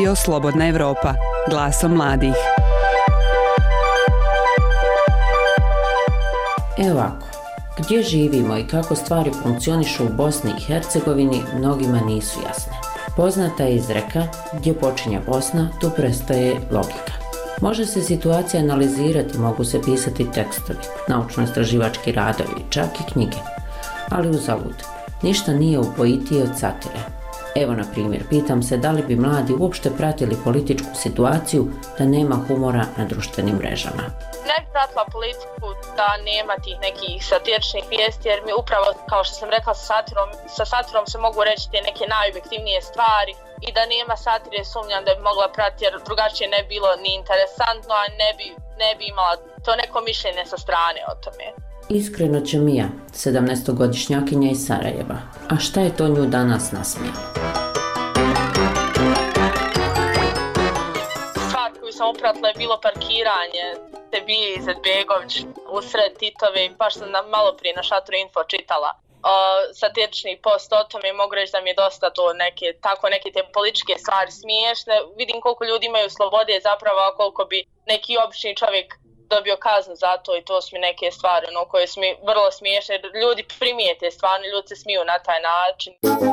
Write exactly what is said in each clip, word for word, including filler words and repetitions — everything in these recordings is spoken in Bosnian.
Radio Slobodna Evropa, glasom mladih. Evo ovako, gdje živimo i kako stvari funkcionišu u Bosni i Hercegovini mnogima nisu jasne. Poznata je izreka, gdje počinje Bosna, tu prestaje logika. Može se situacija analizirati, mogu se pisati tekstovi, naučno-istraživački radovi, čak i knjige. Ali uzalud, ništa nije upojitije od satire. Evo na primjer, pitam se da li bi mladi uopšte pratili političku situaciju da nema humora na društvenim mrežama. Ne bi pratila politiku da nema tih nekih satiričnih vijesti, jer mi upravo, kao što sam rekla, sa satirom, sa satirom se mogu reći te neke najobjektivnije stvari i da nema satire sumnjam da bi mogla pratiti, jer drugačije ne bi bilo ni interesantno, a ne bi, ne bi imala to neko mišljenje sa strane o tome. Iskreno će Mija, sedamnaestogodišnjakinja iz Sarajeva. A šta je to nju danas nasmija? Stvar koju sam upratila je bilo parkiranje Sebije Izetbegović usred Titove i baš sam malo prije na Šatru Info čitala o, satirični post o tome i mogu reći da mi je dosta to neke, tako neke te političke stvari smiješne. Vidim koliko ljudi imaju slobode zapravo, a koliko bi neki obični čovjek dobio kaznu za to i to su mi neke stvari ono, koje su mi vrlo smiješne. Ljudi primijete stvarno, ljudi se smiju na taj način.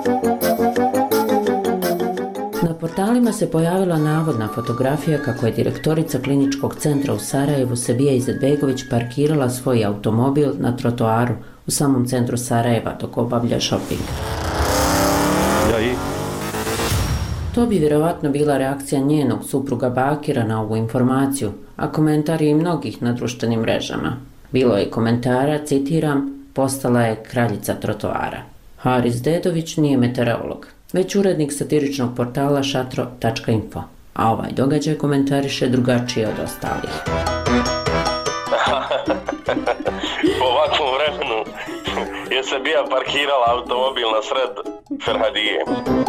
Na portalima se pojavila navodna fotografija kako je direktorica kliničkog centra u Sarajevu Sebija Izetbegović parkirala svoj automobil na trotoaru u samom centru Sarajeva dok obavlja shopping. Ja i? To bi vjerovatno bila reakcija njenog supruga Bakira na ovu informaciju, a komentari i mnogih na društvenim mrežama. Bilo je komentara, citiram, postala je kraljica trotoara. Haris Dedović nije meteorolog, već urednik satiričnog portala šatro tačka info, a ovaj događaj komentariše drugačije od ostalih. Po ovakvom vremenu je se bija parkirala automobil na sred Ferhadije.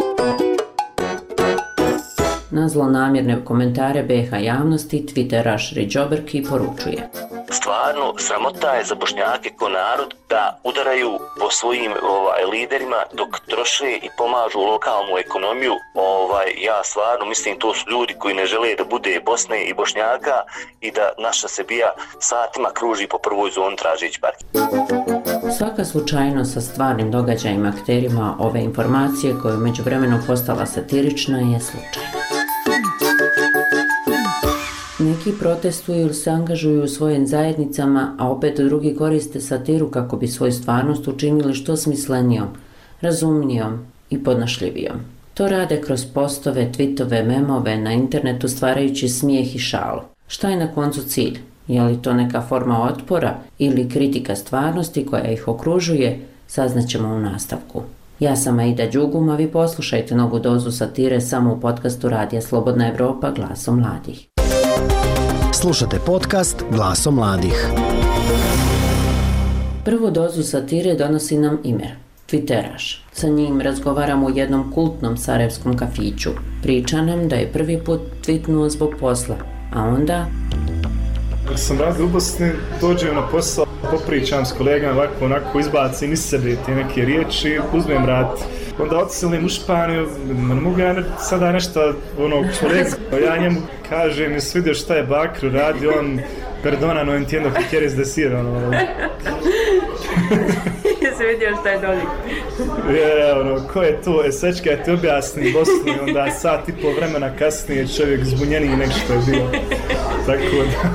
Na zlonamjerne komentare be ha javnosti Twitteraš Riđoberki poručuje: stvarno, sramota je za Bošnjake ko narod da udaraju po svojim ovaj, liderima dok troše i pomažu lokalnu ekonomiju. Ovaj, ja stvarno mislim to su ljudi koji ne žele da bude Bosne i Bošnjaka i da naša Sebija satima kruži po prvoj zoni tražeći park. Svaka slučajnost sa stvarnim događajima akterima ove informacije koja je međuvremeno postala satirična je slučajna. Neki protestuju ili se angažuju u svojim zajednicama, a opet drugi koriste satiru kako bi svoju stvarnost učinili što smislenijom, razumnijom i podnošljivijom. To rade kroz postove, tweetove, memove na internetu stvarajući smijeh i šalu. Šta je na koncu cilj? Je li to neka forma otpora ili kritika stvarnosti koja ih okružuje? Saznaćemo u nastavku. Ja sam Aida Đugum, a vi poslušajte novu dozu satire samo u podcastu Radija Slobodna Evropa, glasom mladih. Slušate podcast Glasom mladih. Prvu dozu satire donosi nam Imer, Twitteraš. Sa njim razgovaramo u jednom kultnom sarajevskom kafiću. Priča nam da je prvi put tweetnuo zbog posla, a onda... Kad sam radio u Bosni, dođem na posao, popričam s kolegama, ovako onako izbacim iz sebe te neke riječi, uzmem rad. Onda odselim u Španiju, ne mogu ja sada nešto, ono, kolega, ja njemu kažem, jesi vidio šta je Bakir radio, on, perdona, no entiendo que quieres decir, ono. Jesi vidio šta je doli? Je, ono, ko je to, e, sad kad ti objasnim Bosni, onda sat i pol vremena kasnije čovjek zbunjeniji nek što je bilo. Tako da...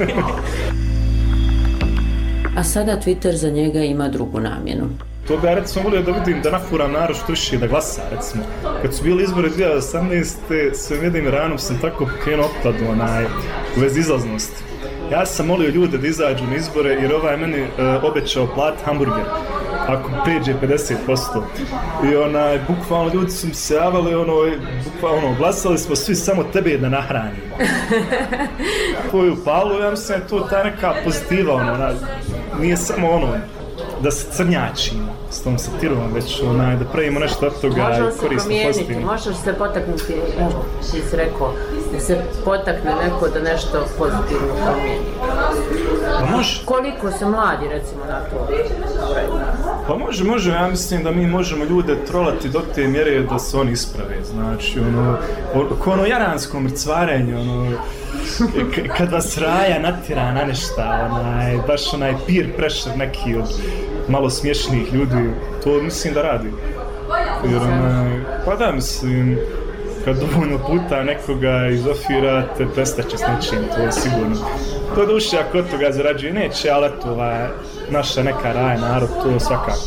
A sada Twitter za njega ima drugu namjenu. To bi ja recimo volio da vidim da nafuram narod što više da glasa, recimo. Kad su bili izbori dvije tisuće osamnaeste. svojim jednim ranom sam tako pokrenuo opkladu onaj, u vezi izlaznosti. Ja sam molio ljude da izađu na izbore jer ovaj meni uh, obećao plat hamburger ako pređe pedeset posto. I onaj, bukvalno ljudi su mi se javali, ono, bukvalno, glasali smo svi samo tebe da nahranimo. Koju palu, ja mislim da je to ta neka pozitiva, ono, ona, nije samo ono, da se crnjačimo s tom satirom, već onaj, da pravimo nešto od toga i korisno pozitivno. Može se potaknuti, evo, ti si rekao, da se potakne neko da nešto pozitivno promijeni. Pa može. Koliko se mladi, recimo, na to? Pa može, može, ja mislim da mi možemo ljude trolati do te mjere da se oni isprave, znači, ono, ko ono jaransko mrcvarenje, ono, k- kad vas raja natjera na nešta, onaj, baš onaj peer pressure neki od malo smiješnih ljudi, to mislim da radi. Jer, onaj, pa da, mislim, kad dovoljno puta nekoga izofirate, prestaće s nečim, to je sigurno. To duše, ako od toga zarađuje, neće, ali eto, ova, naša neka raja, narod, to svakako.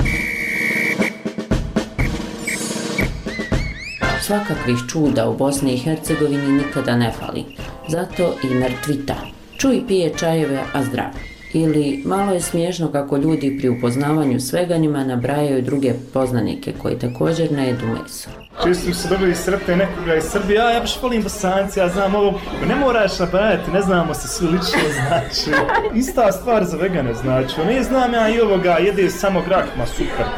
Svakakvih čuda u Bosni i Hercegovini nikada ne fali. Zato i mrtvita. Čuj pije čajeve, a zdrav. Ili malo je smiješno kako ljudi pri upoznavanju sveganjima nabrajaju druge poznanike koji također ne jedu meso. Često se dobili sretne nekoga iz Srbije, a ja baš volim Bosanci, ja znam ovo, ne moraš nabrajati, ne znamo se svi lično, znači. Ista stvar za vegane, znači, ne znam ja i ovoga, jede samo grah, ma super.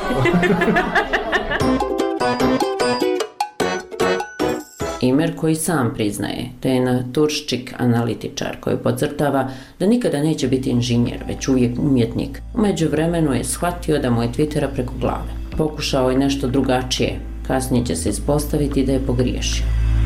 Imer koji sam priznaje da je naturščik analitičar koji podcrtava da nikada neće biti inženjer, već uvijek umjetnik. U međuvremenu je shvatio da mu je Twittera preko glave. Pokušao je nešto drugačije, kasnije će se ispostaviti da je pogriješio.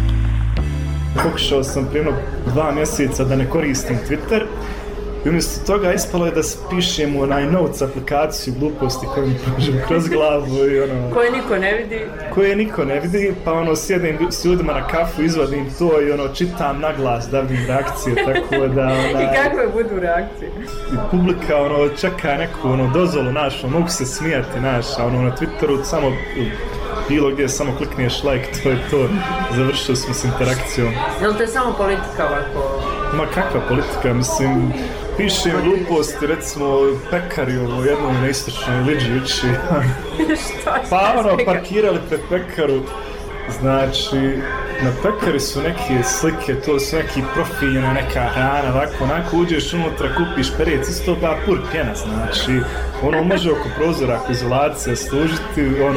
Pokušao sam prije dva mjeseca da ne koristim Twitter i umjesto toga ispalo je da pišem u onaj notes aplikaciju gluposti koju mi prođem kroz glavu i ono... Koje niko ne vidi. Koje niko ne vidi, pa ono sjedim s ljudima na kafu, izvadim to i ono čitam na glas da vidim reakcije, tako da ona... I kakve budu reakcije? I publika ono čeka neku ono dozvolu našu, mogu se smijati naš, a ono na Twitteru samo bilo gdje samo klikneš like, to je to, završio smo s interakcijom. Je li to je samo politika ovako? Ma kakva politika, mislim, pišem gluposti, recimo pekari ovo jednom na istočnoj Liđi uči. Pa ono, parkirali pred pekaru, znači, na pekari su neke slike, to su neki profili na neka hrana, ovako, onako uđeš unutra, kupiš perec, isto ba pur pjena, znači, ono može oko prozora, ako izolacija služiti, ono,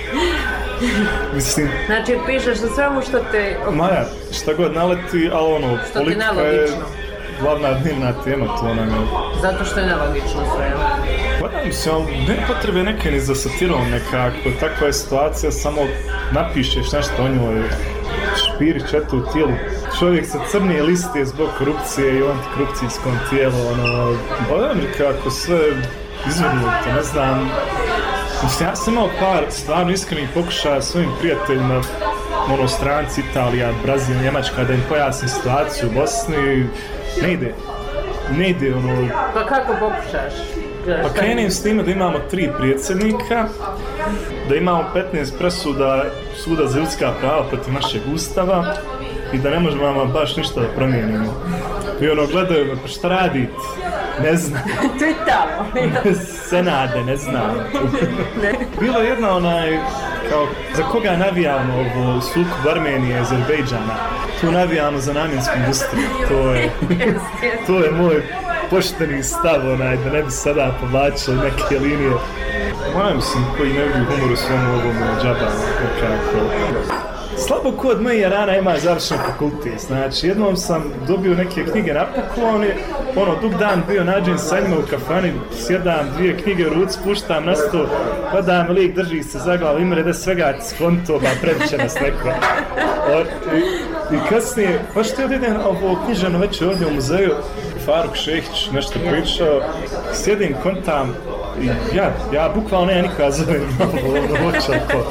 mislim... Znači, pišeš za svemu što te... Maja, šta god naleti, ali ono, što politika je glavna dnevna tema, to nam je... Zato što je nelogično sve. Pa da, mislim, ali ne potrebe neke ni za satirom nekako, takva je situacija, samo napišeš nešto o njoj, špirić eto u tijelu. Čovjek sa crnije liste zbog korupcije i u antikorupcijskom tijelu, ono, pa da mi kako sve izvrnuto, ne znam. Mislim, ja sam imao par stvarno iskrenih pokušaja svojim prijateljima, ono, stranci, Italija, Brazil, Njemačka, da im pojasnim situaciju u Bosni, ne ide, ne ide, ono... Pa kako pokušaš? Pa krenim s time da imamo tri predsjednika, da imamo petnaest presuda Suda za ljudska prava protiv našeg ustava i da ne možemo vam baš ništa da promijenimo. I ono, gledaju me, pa šta radite? Ne znam. To je tamo. Senade, ne znam. Bilo je jedna onaj, kao, za koga navijamo ovo sukob Armenije i Azerbejdžana. Tu navijamo za namjensku industriju. To je, to je moj pošteni stav, onaj, da ne bi sada povlačili neke linije. Moja mislim, koji ne vidi humor u svom ovom džaba, nekako. Slabo ko od moje rana ima završen fakultet, znači jednom sam dobio neke knjige na poklon, ono, dug dan bio nađen sa njima u kafani, sjedam, dvije knjige u ruci, puštam na sto, padam, lik drži se za glavu, imre da svega skonto, ba previše nas neko. O, i, I kasnije, pa što je idem ovo knjižano već ovdje u muzeju, Faruk Šehić nešto pričao, sjedim, kontam, i ja, ja bukvalno ne, ja nikoga zovem, ovo očako.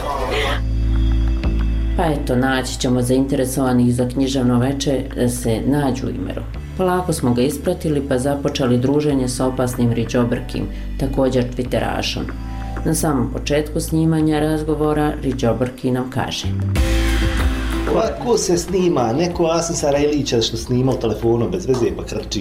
Pa eto, naći ćemo zainteresovanih za književno veče da se nađu u Imeru. Polako smo ga ispratili pa započeli druženje sa opasnim Riđobrkim, također Twitterašom. Na samom početku snimanja razgovora Riđobrki nam kaže: Ko se snima? Neko Asim Sarajlića što snima u telefonu bez veze pa krči.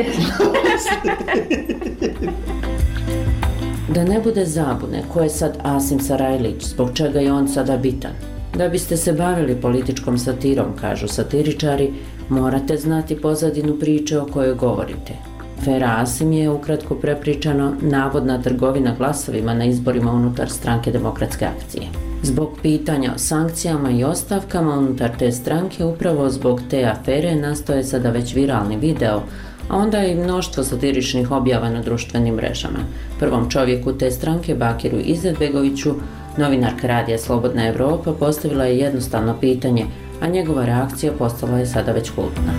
Da ne bude zabune ko je sad Asim Sarajlić, zbog čega je on sada bitan. Da biste se bavili političkom satirom, kažu satiričari, morate znati pozadinu priče o kojoj govorite. Afera Asim je, ukratko prepričano, navodna trgovina glasovima na izborima unutar stranke Demokratske akcije. Zbog pitanja o sankcijama i ostavkama unutar te stranke, upravo zbog te afere nastoje sada već viralni video, a onda i mnoštvo satiričnih objava na društvenim mrežama. Prvom čovjeku te stranke, Bakiru Izetbegoviću, novinarka radija Slobodna Evropa postavila je jednostavno pitanje, a njegova reakcija postala je sada već kultna.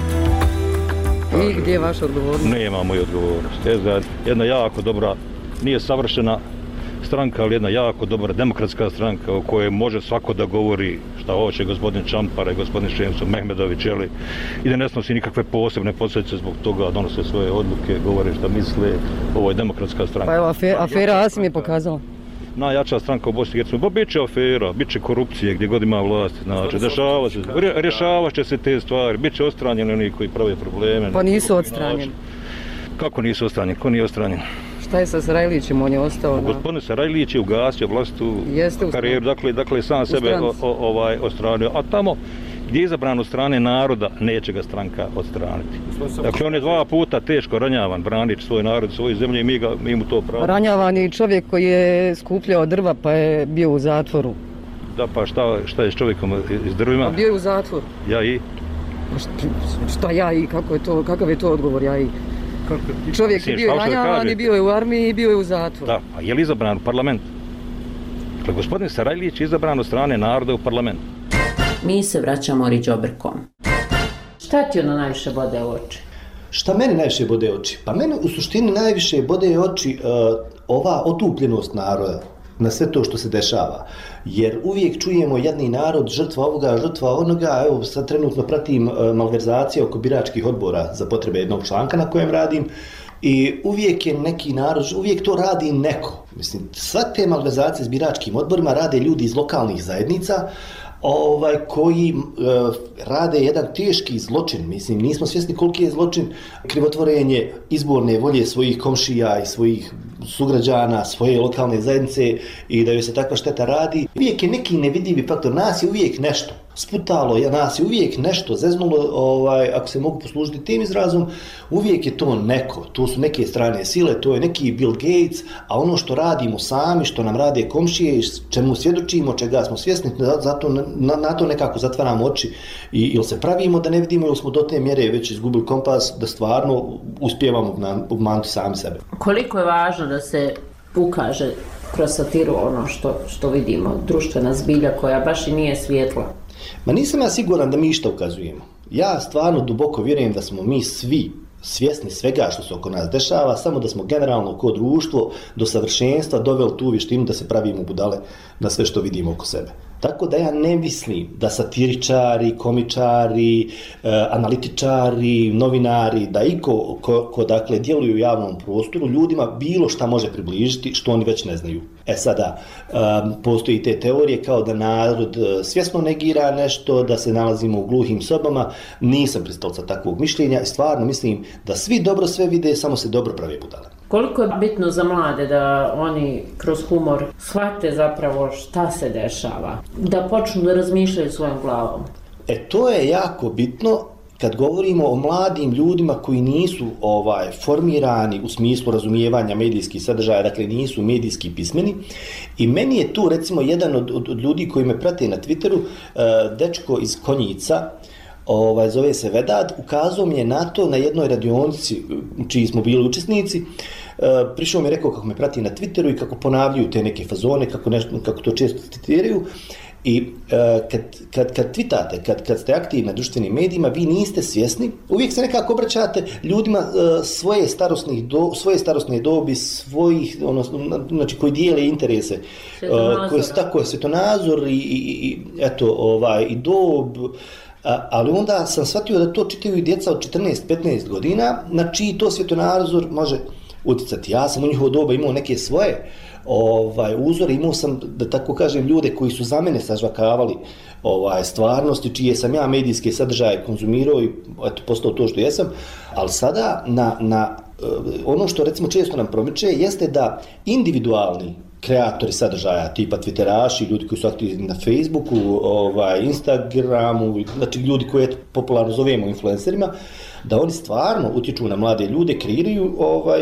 I gdje je vaš odgovornost? Nema moju odgovornost. Je za jedna jako dobra, nije savršena stranka, ali jedna jako dobra demokratska stranka u kojoj može svako da govori šta hoće, gospodin Čampara i gospodin Šemso Mehmedović, jeli, i da ne snosi nikakve posebne posljedice zbog toga, donose svoje odluke, govore šta misle, ovo je demokratska stranka. Pa evo, afera, afera Asim je pokazala. Najjača stranka u Bosni i Hercegovini, pa bit će afera, bit će korupcije gdje god ima vlast, znači, dešava se, rješava će se te stvari, bit će odstranjeni oni koji prave probleme. Pa nisu odstranjeni. Kako nisu odstranjeni, ko nije odstranjen? Šta je sa Sarajlićem, on je ostao na... Gospodin Sarajlić je ugasio vlastitu karijeru, dakle, dakle sam sebe o, o, ovaj, odstranio, a tamo gdje je izabran od strane naroda, neće ga stranka odstraniti. Dakle, on je dva puta teško ranjavan, branič svoj narod, svoju zemlju i mi, ga, mi mu to pravo. Ranjavan je čovjek koji je skupljao drva pa je bio u zatvoru. Da, pa šta, šta je s čovjekom iz drvima? A bio je u zatvoru. Ja i? Šta, šta ja i, kako je to, kakav je to odgovor, ja i? Čovjek je bio ranjavan i bio je u armiji i bio je u zatvoru. Da, a je li izabran u parlament? Dakle, gospodin Sarajlić je izabran od strane naroda u parlament. Mi se vraćamo Riđobrkom. Šta ti ono najviše bode u oči? Šta meni najviše bode oči? Pa meni u suštini najviše bode oči uh, ova otupljenost naroda na sve to što se dešava. Jer uvijek čujemo jedni narod, žrtva ovoga, žrtva onoga. Evo sad trenutno pratim uh, malverzacije oko biračkih odbora za potrebe jednog članka na kojem radim. I uvijek je neki narod, uvijek to radi neko. Mislim, sve te malverzacije s biračkim odborima rade ljudi iz lokalnih zajednica, ovaj, koji e, rade jedan teški zločin. Mislim, nismo svjesni koliki je zločin krivotvorenje izborne volje svojih komšija i svojih sugrađana, svoje lokalne zajednice i da joj se takva šteta radi. Uvijek je neki nevidljivi faktor, nas je uvijek nešto sputalo, nas je uvijek nešto zeznulo, ovaj, ako se mogu poslužiti tim izrazom, uvijek je to neko, to su neke strane sile, to je neki Bill Gates, a ono što radimo sami, što nam rade komšije, čemu svjedočimo, čega smo svjesni, zato na, na to nekako zatvaramo oči i ili se pravimo da ne vidimo ili smo do te mjere već izgubili kompas da stvarno uspijevamo obmanuti sami sebe. Koliko je važno da se ukaže kroz satiru ono što, što vidimo, društvena zbilja koja baš i nije svjetla? Ma nisam ja siguran da mi išta ukazujemo. Ja stvarno duboko vjerujem da smo mi svi svjesni svega što se oko nas dešava, samo da smo generalno kao društvo do savršenstva doveli tu vještinu da se pravimo budale na sve što vidimo oko sebe. Tako da ja ne mislim da satiričari, komičari, e, analitičari, novinari, da iko ko, ko dakle djeluju u javnom prostoru ljudima bilo šta može približiti što oni već ne znaju. E sada, e, postoji te teorije kao da narod svjesno negira nešto, da se nalazimo u gluhim sobama. Nisam pristalica takvog mišljenja i stvarno mislim da svi dobro sve vide, samo se dobro prave budale. Koliko je bitno za mlade da oni kroz humor shvate zapravo šta se dešava, da počnu da razmišljaju svojom glavom? E to je jako bitno kad govorimo o mladim ljudima koji nisu ovaj formirani u smislu razumijevanja medijskih sadržaja, dakle nisu medijski pismeni. I meni je tu recimo jedan od, od, od ljudi koji me prate na Twitteru, uh, dečko iz Konjica, Ovaj, zove se Vedad, ukazao mi je na to na jednoj radionici čiji smo bili učesnici. E, prišao mi je rekao kako me prati na Twitteru i kako ponavljaju te neke fazone, kako, nešto, kako to često citiraju. I e, kad, kad, kad twitate, kad, kad ste aktivni na društvenim medijima, vi niste svjesni, uvijek se nekako obraćate ljudima e, svoje, starosnih do, svoje starosne dobi, svojih, ono, znači koji dijele interese, e, koji su tako svjetonazor i, i, i, eto, ovaj, i dob. A, ali onda sam shvatio da to čitaju i djeca od četrnaest petnaest godina, na čiji to svjetonazor može utjecati. Ja sam u njihovo doba imao neke svoje ovaj, uzore, imao sam, da tako kažem, ljude koji su za mene sažvakavali ovaj, stvarnosti, čije sam ja medijske sadržaje konzumirao i eto, postao to što jesam, ali sada na, na ono što recimo često nam promiče jeste da individualni kreatori sadržaja, tipa twitteraši, ljudi koji su aktivni na Facebooku, ovaj, Instagramu, znači ljudi koje popularno zovemo influencerima, da oni stvarno utječu na mlade ljude, kreiraju ovaj,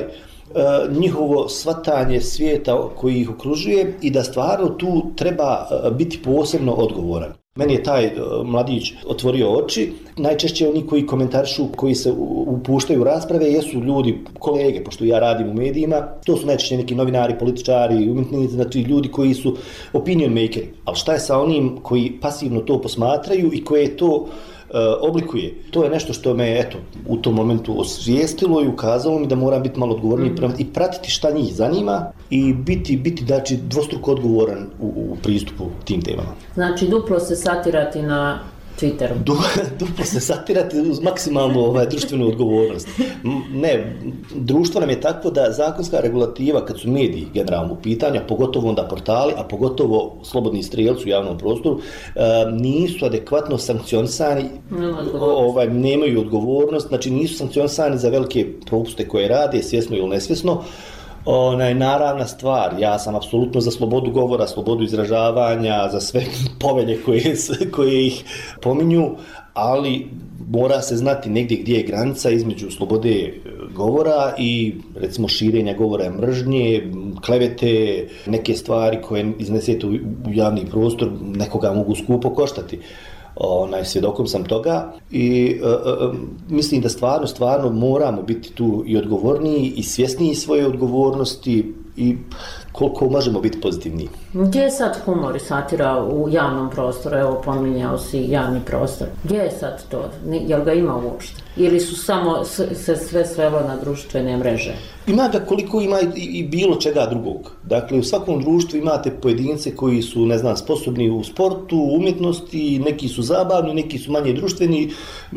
njihovo shvatanje svijeta koji ih okružuje i da stvarno tu treba biti posebno odgovoran. Meni je taj uh, mladić otvorio oči. Najčešće oni koji komentarišu, koji se upuštaju u rasprave, jesu ljudi, kolege, pošto ja radim u medijima, to su najčešće neki novinari, političari, umjetnici, znači ljudi koji su opinion makeri. Ali šta je sa onim koji pasivno to posmatraju i koje to uh, oblikuje? To je nešto što me, eto, u tom momentu osvijestilo i ukazalo mi da moram biti malo odgovorniji mm. i pratiti šta njih zanima i biti, biti znači, dvostruko odgovoran u, u pristupu tim temama. Znači, duplo se satirati na Twitteru. Du, duplo se satirati uz maksimalnu ovaj, društvenu odgovornost. Ne, društvo nam je takvo da zakonska regulativa, kad su mediji generalno u pitanju, pogotovo onda portali, a pogotovo slobodni strijelci u javnom prostoru, nisu adekvatno sankcionisani, ovaj, nemaju odgovornost, znači nisu sankcionisani za velike propuste koje rade, svjesno ili nesvjesno. Onaj, naravna stvar, ja sam apsolutno za slobodu govora, slobodu izražavanja, za sve povelje koje, koje ih pominju, ali mora se znati negdje gdje je granica između slobode govora i recimo širenja govora mržnje, klevete, neke stvari koje iznesete u javni prostor, nekoga mogu skupo koštati. Onaj, svjedokom sam toga i e, e, mislim da stvarno, stvarno moramo biti tu i odgovorniji i svjesniji svoje odgovornosti i koliko možemo biti pozitivniji. Gdje je sad humor i satira u javnom prostoru? Evo, pominjao si javni prostor. Gdje je sad to? Jel ga ima uopšte? Ili su samo se sve svelo na društvene mreže? Ima ga koliko ima i, i bilo čega drugog. Dakle, u svakom društvu imate pojedince koji su, ne znam, sposobni u sportu, umjetnosti, neki su zabavni, neki su manje društveni.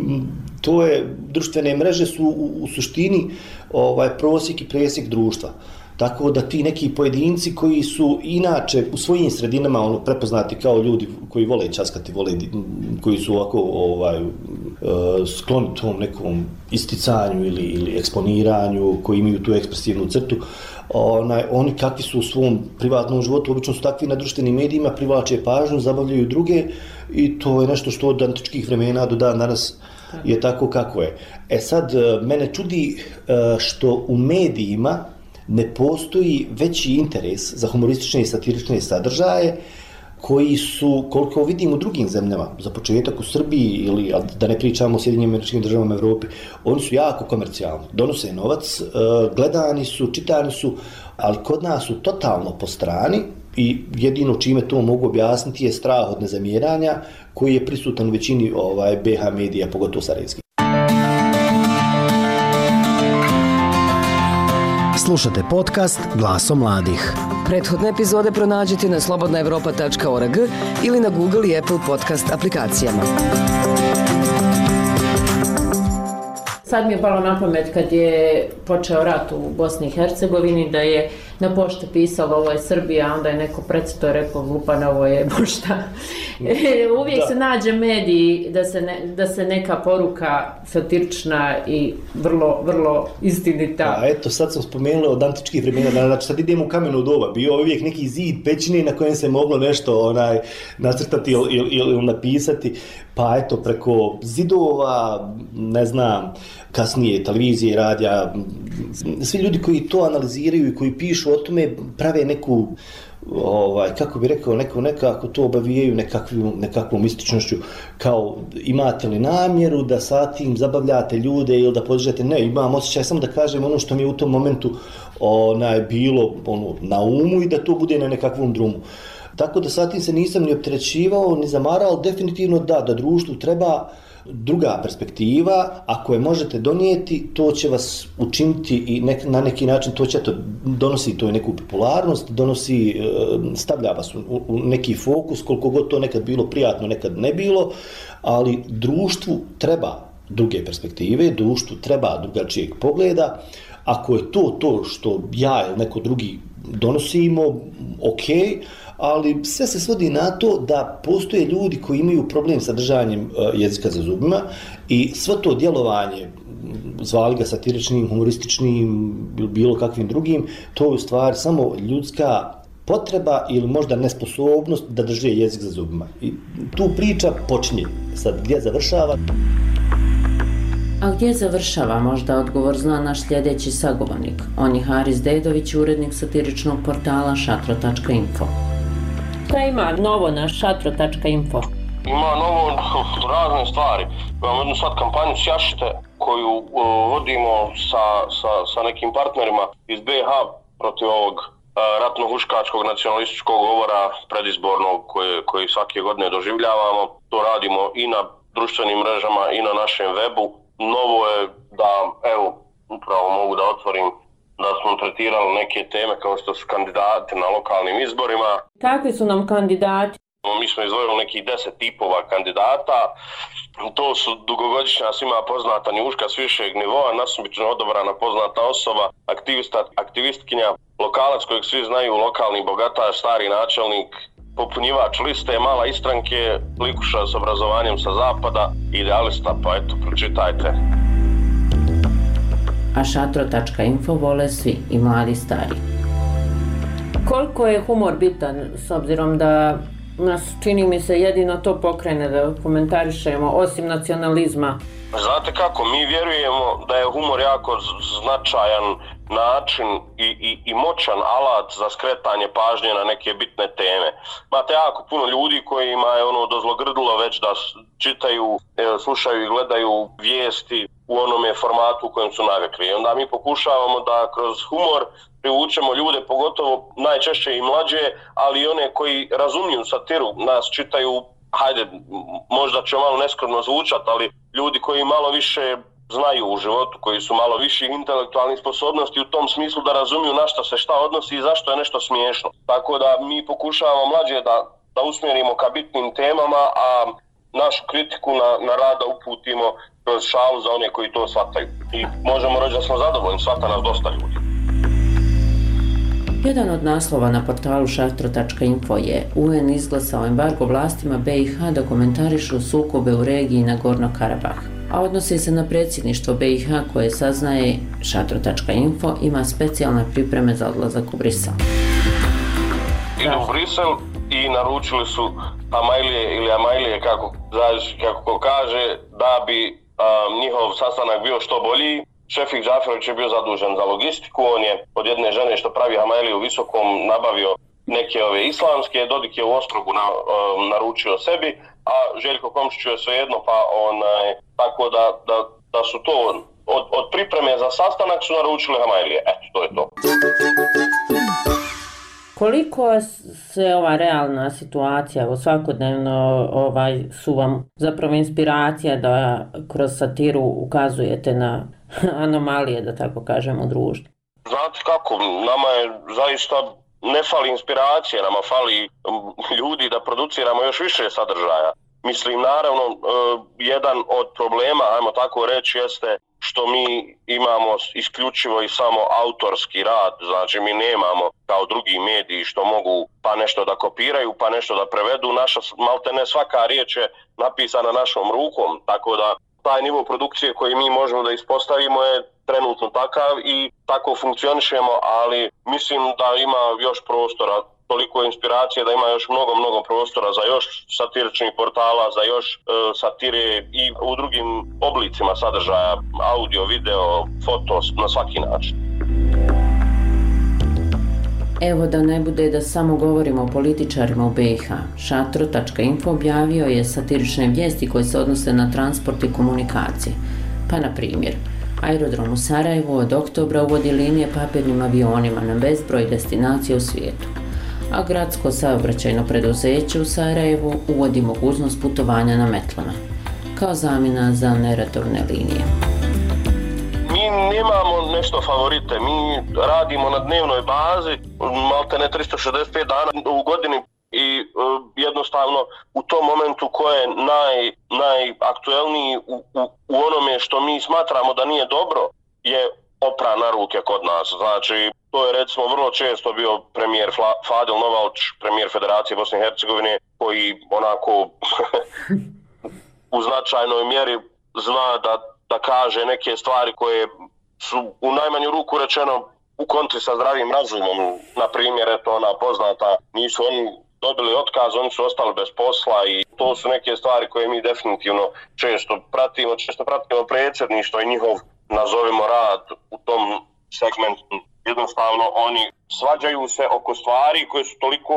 To je, društvene mreže su u, u suštini ovaj, prosjek i presjek društva. Tako da ti neki pojedinci koji su inače u svojim sredinama ono, prepoznati kao ljudi koji vole časkati, vole, koji su ovako ovaj, skloni tom nekom isticanju ili, ili eksponiranju, koji imaju tu ekspresivnu crtu, onaj, oni kakvi su u svom privatnom životu, obično su takvi na društvenim medijima, privlače pažnju, zabavljaju druge i to je nešto što od antičkih vremena do dan danas je tako kako je. E sad, mene čudi što u medijima ne postoji veći interes za humoristične i satirične sadržaje koji su, koliko vidim u drugim zemljama, za početak u Srbiji ili da ne pričamo o Sjedinjenim Američkim Državama Evropi, oni su jako komercijalni, donose novac, gledani su, čitani su, ali kod nas su totalno po strani i jedino čime to mogu objasniti je strah od nezamjeranja koji je prisutan u većini ovaj, B H medija, pogotovo sarajevskih. Slušate podcast Glasom mladih. Prethodne epizode pronađite na slobodna evropa tačka org ili na Google i Apple podcast aplikacijama. Sad mi je palo na pamet kad je počeo rat u Bosni i Hercegovini da je na pošte pisalo ovo je Srbija, onda je neko precito rekao glupana, ovo je pošta. Uvijek da. Se nađe mediji da se, ne, da se neka poruka satirična i vrlo, vrlo istinita. A eto, sad sam spomenula od antičkih vremena, znači sad idemo u kameno doba, bio uvijek neki zid pećine na kojem se moglo nešto onaj, nacrtati ili, ili, ili napisati, pa eto, preko zidova, ne znam, kasnije televizije, radija, svi ljudi koji to analiziraju i koji pišu o tome prave neku, ovaj, kako bi rekao, neko, nekako to obavijaju nekakvom, nekakvom ističnošću, kao imate li namjeru da sa tim zabavljate ljude ili da podižete, ne, imam osjećaj samo da kažem ono što mi je u tom momentu onaj, bilo ono, na umu i da to bude na nekakvom drumu. Tako da sa tim se nisam ni opterećivao, ni zamarao, ali definitivno da, da društvu treba druga perspektiva, ako je možete donijeti, to će vas učiniti i nek, na neki način to će to donosi to je neku popularnost, donosi, stavlja vas u, u neki fokus, koliko god to nekad bilo prijatno, nekad ne bilo, ali društvu treba druge perspektive, društvu treba drugačijeg pogleda. Ako je to to što ja ili neko drugi donosimo, ok, ali sve se svodi na to da postoje ljudi koji imaju problem sa držanjem jezika za zubima i svo to djelovanje, zvali ga satiričnim, humorističnim, bilo kakvim drugim, to je u stvari samo ljudska potreba ili možda nesposobnost da drže jezik za zubima. I tu priča počinje. Sad gdje završava? A gdje završava, možda odgovor zna naš sljedeći sagovornik. On je Haris Dedović, urednik satiričnog portala šatro tačka info. Šta ima novo na šatro tačka info? Ima novo razne stvari. Imamo jednu sad kampanju Sjašite koju uh, vodimo sa, sa, sa nekim partnerima iz B iH protiv ovog uh, ratno-huškačkog nacionalističkog govora predizbornog koje, koji svake godine doživljavamo. To radimo i na društvenim mrežama i na našem webu. Novo je da, evo, upravo mogu da otvorim, da smo tretirali neke teme kao što su kandidati na lokalnim izborima. Kakvi su nam kandidati? Mi smo izdvojili nekih deset tipova kandidata. To su dugogodišnja svima poznata njuška s višeg nivoa, nasumično odabrana poznata osoba, aktivista, aktivistkinja, lokalac kojeg svi znaju, lokalni bogataš, stari načelnik, popunjivač liste, mala istranke, likuša s obrazovanjem sa zapada, idealista, pa eto, pročitajte. A šatro tačka info vole svi, i mladi i stari. Koliko je humor bitan, s obzirom da nas, čini mi se, jedino to pokrene da komentarišemo, osim nacionalizma? Znate kako, mi vjerujemo da je humor jako značajan način i, i, i moćan alat za skretanje pažnje na neke bitne teme. Imate jako puno ljudi kojima je ono dozlogrdilo već da čitaju, slušaju i gledaju vijesti u onome formatu u kojem su navikli. I onda mi pokušavamo da kroz humor privučemo ljude, pogotovo najčešće i mlađe, ali i one koji razumiju satiru, nas čitaju, hajde, možda će malo neskromno zvučat, ali ljudi koji malo više znaju u životu, koji su malo viših intelektualnih sposobnosti u tom smislu da razumiju na šta se šta odnosi i zašto je nešto smiješno. Tako da mi pokušavamo mlađe da, da usmjerimo ka bitnim temama, a našu kritiku na, na rada uputimo kroz šalu za one koji to shvataju. I možemo reći da smo zadovoljni, shvata nas dosta ljudi. Jedan od naslova na portalu šatro tačka info je U N izglasao embargo vlastima B iH da komentarišu sukobe u regiji Nagorno Karabah, a odnosi se na predsjedništvo B iH koje saznaje šatro tačka info ima specijalne pripreme za odlazak u Brisel. Idu u Brisel i naručili su Amajlije ili Amajlije, kako, kako ko kaže, da bi a, njihov sastanak bio što bolji. Šefik Džaferović je bio zadužen za logistiku, on je od jedne žene što pravi Amajliju u Visokom nabavio neke ove islamske, Dodik je u Ostrogu na, um, naručio sebi, a Željko Komšić je svejedno, pa onaj, tako da, da, da su to od, od pripreme za sastanak su naručili Amajlije, eto, to je to. Koliko se ova realna situacija, svakodnevno ovaj, su vam zapravo inspiracija da kroz satiru ukazujete na anomalije, da tako kažem, u društvu? Znate kako, nama je zaista ne fali inspiracije, nama fali ljudi da produciramo još više sadržaja. Mislim, naravno, jedan od problema, ajmo tako reći, jeste što mi imamo isključivo i samo autorski rad, znači mi nemamo kao drugi mediji što mogu pa nešto da kopiraju, pa nešto da prevedu. Naša, maltene svaka riječ je napisana našom rukom, tako da taj nivo produkcije koji mi možemo da ispostavimo je trenutno takav i tako funkcionišemo, ali mislim da ima još prostora, toliko inspiracije da ima još mnogo, mnogo prostora za još satiričnih portala, za još e, satire i u drugim oblicima sadržaja, audio, video, foto, na svaki način. Evo da ne bude da samo govorimo o političarima u B iH, šatro tačka info objavio je satirične vijesti koje se odnose na transport i komunikacije. Pa na primjer, aerodrom u Sarajevu od oktobra uvodi linije papirnim avionima na bezbroj destinacija u svijetu, a gradsko saobraćajno preduzeće u Sarajevu uvodi mogućnost putovanja na metlama, kao zamjena za neredovne linije. Mi nemamo nešto favorite, mi radimo na dnevnoj bazi, maltene tristo šezdeset pet dana u godini i uh, jednostavno u tom momentu ko je naj, najaktuelniji u, u, u onome što mi smatramo da nije dobro je opra na ruke kod nas. Znači, to je recimo vrlo često bio premijer Fadil Novalč, premijer Federacije Bosne i Hercegovine, koji onako u značajnoj mjeri zna da da kaže neke stvari koje su u najmanju ruku rečeno u kontri sa zdravim razumom. Na primjer, eto ona poznata, nisu oni dobili otkaz, oni su ostali bez posla i to su neke stvari koje mi definitivno često pratimo, često pratimo predsjedništvo i njihov, nazovimo, rad u tom segmentu. Jednostavno, oni svađaju se oko stvari koje su toliko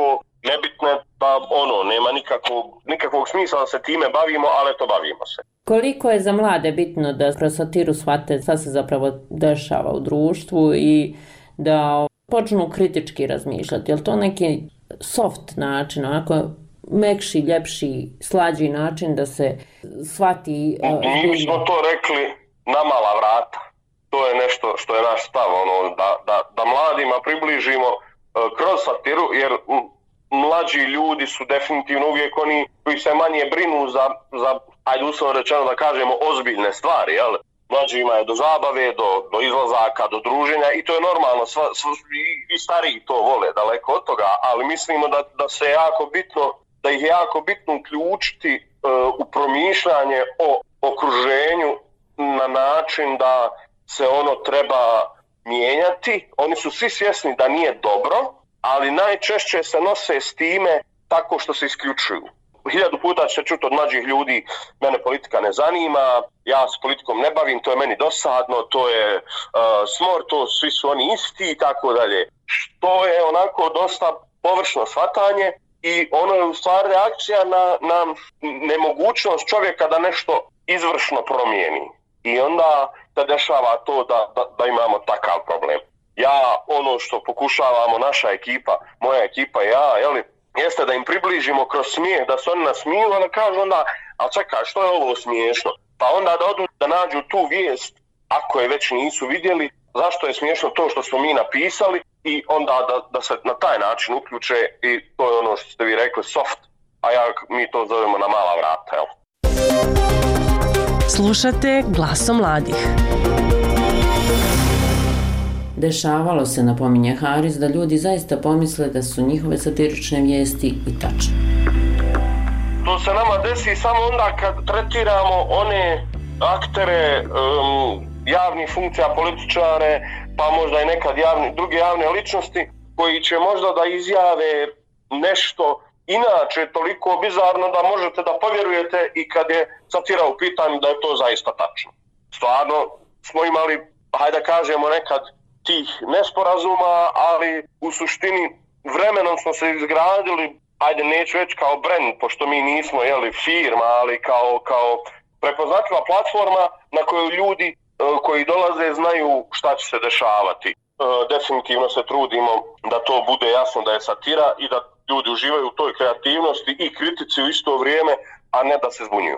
nebitne, pa ono, nema nikakvog, nikakvog smisla da se time bavimo, ali to bavimo se. Koliko je za mlade bitno da kroz satiru shvate šta se zapravo dešava u društvu i da počnu kritički razmišljati? Je li to neki soft način, onako mekši, ljepši, slađi način da se shvati? Uh, Mi smo to rekli na mala vrata. To je nešto što je naš stav, ono, da, da, da mladima približimo uh, kroz satiru, jer m, mlađi ljudi su definitivno uvijek oni koji se manje brinu za, za ajde uslovno rečeno da kažemo, ozbiljne stvari, jel? Mlađima je do zabave, do, do izlazaka, do druženja i to je normalno, sva, sva, i, i stariji to vole, daleko od toga, ali mislimo da, da se jako bitno, da ih je jako bitno uključiti uh, u promišljanje o okruženju na način da se ono treba mijenjati. Oni su svi svjesni da nije dobro, ali najčešće se nose s time tako što se isključuju. Hiljadu puta će se čuti od mlađih ljudi, mene politika ne zanima, ja s politikom ne bavim, to je meni dosadno, to je uh, smor, to svi su oni isti i tako dalje. Što je onako dosta površno shvatanje i ono je u stvari reakcija na, na nemogućnost čovjeka da nešto izvršno promijeni. I onda se dešava to da, da, da imamo takav problem. Ja, ono što pokušavamo, naša ekipa, moja ekipa i ja, jeli, jeste da im približimo kroz smijeh, da se oni nasmiju, a da kažu onda, ali čekaj, što je ovo smiješno? Pa onda da odu da nađu tu vijest, ako je već nisu vidjeli, zašto je smiješno to što smo mi napisali i onda da, da se na taj način uključe i to je ono što ste vi rekli soft, a ja, mi to zovemo na mala vrata, jel? Slušate Glasom mladih. Dešavalo se, napominje Haris, da ljudi zaista pomisle da su njihove satirične vijesti i tačne. To se nama desi samo onda kad tretiramo one aktere, um, javnih funkcija, političare, pa možda i nekad javni, druge javne ličnosti koji će možda da izjave nešto inače toliko bizarno da možete da povjerujete i kad je satira u pitanju da je to zaista tačno. Stvarno smo imali, hajde da kažemo nekad, tih nesporazuma, ali u suštini vremenom smo se izgradili, ajde neću reći kao brand, pošto mi nismo jeli, firma, ali kao, kao prepoznatljiva platforma na koju ljudi koji dolaze znaju šta će se dešavati. Definitivno se trudimo da to bude jasno da je satira i da ljudi uživaju u toj kreativnosti i kritici u isto vrijeme, a ne da se zbunjuju.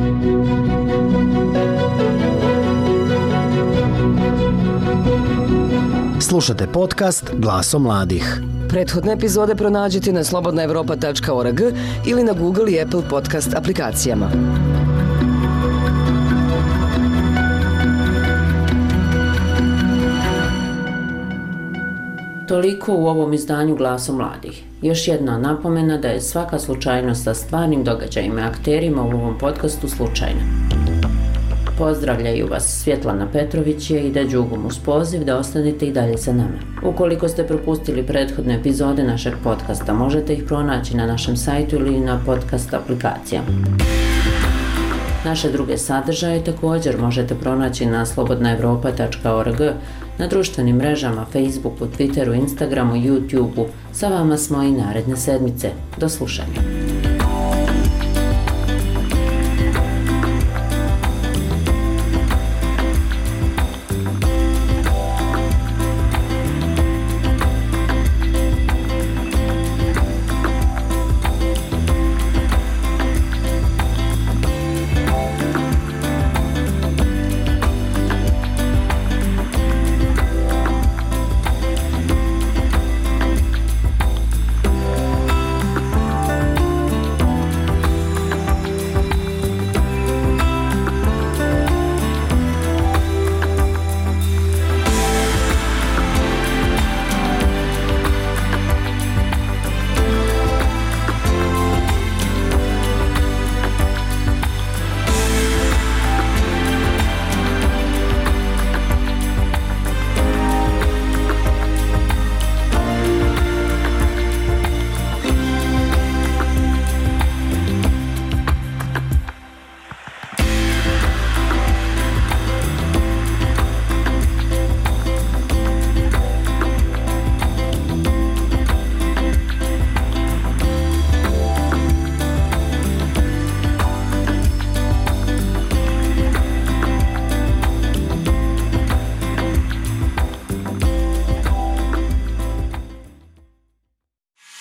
Slušate podcast Glasom mladih. Prethodne epizode pronađite na slobodna evropa tačka org ili na Google i Apple podcast aplikacijama. Toliko u ovom izdanju Glasom mladih. Još jedna napomena da je svaka slučajnost sa stvarnim događajima i akterima u ovom podcastu slučajna. Pozdravljaju vas Svjetlana Petrović i Ida Đugum uz poziv da ostanete i dalje sa nama. Ukoliko ste propustili prethodne epizode našeg podcasta, možete ih pronaći na našem sajtu ili na podcast aplikacijama. Naše druge sadržaje također možete pronaći na slobodna evropa tačka org, na društvenim mrežama, Facebooku, Twitteru, Instagramu, YouTubeu. Sa vama smo i naredne sedmice. Do slušanja.